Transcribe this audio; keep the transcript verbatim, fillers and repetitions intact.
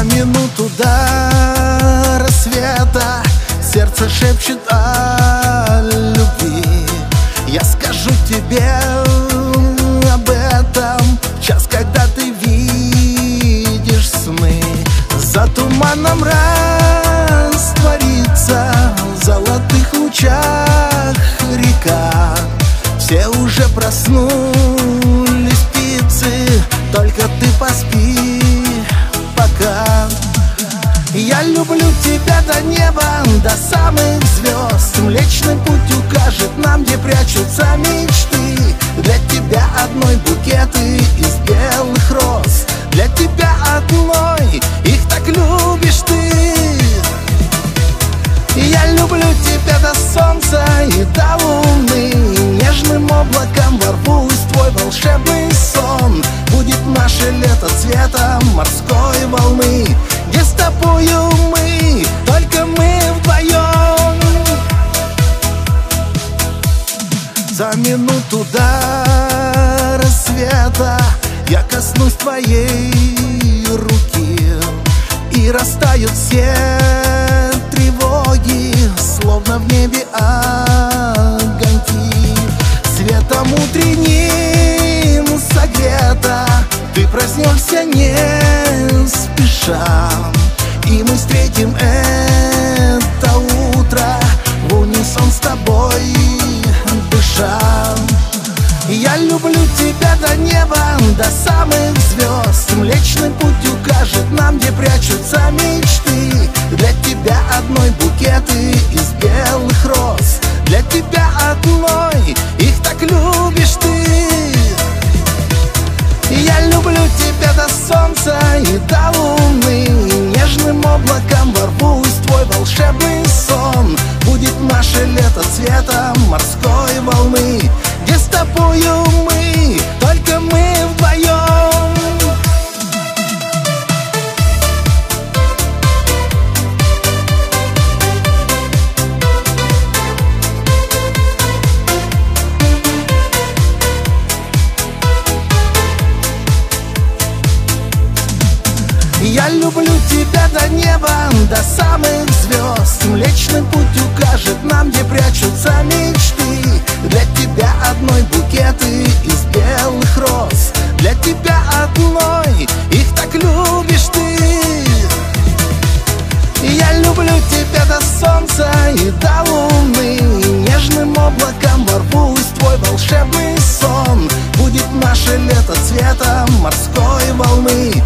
За минуту до рассвета сердце шепчет о любви. Я скажу тебе об этом в час, когда ты видишь сны. За туманом растворится в золотых лучах река. Все уже проснулись птицы, только ты поспи пока. Я люблю тебя до неба, до самых звезд. Млечный путь укажет нам, где прячутся мечты. Для тебя одной букеты из белых роз. Для тебя одной, их так любишь ты. Я люблю тебя до солнца и до луны. Нежным облаком ворвусь в твой волшебный сон. Будет наше лето цветом морской волны, где с тобою мы, только мы вдвоем. За минуту до рассвета я коснусь твоей руки, и растают все тревоги, словно в небе огоньки. Светом утренним согрета ты проснешься не спеша, и мы встретим это утро в унисон с тобой дыша. Я люблю тебя до неба, до самых звезд. Млечный путь укажет нам, где прячутся мечты. Для тебя одной букеты из белых роз. Для тебя одной, их так любишь ты. Я люблю тебя до солнца и до луны. Нежным облаком ворвусь в твой волшебный сон. Будет наше лето цветом морской волны, где с тобою мы, только мы вдвоем. Я люблю тебя до неба, до самых звезд. Млечный путь укажет нам, где прячутся мечты. Для тебя одной букеты из белых роз. Для тебя одной, их так любишь ты. Я люблю тебя до солнца и до луны. Нежным облаком ворвусь в твой волшебный сон. Будет наше лето цветом морской волны,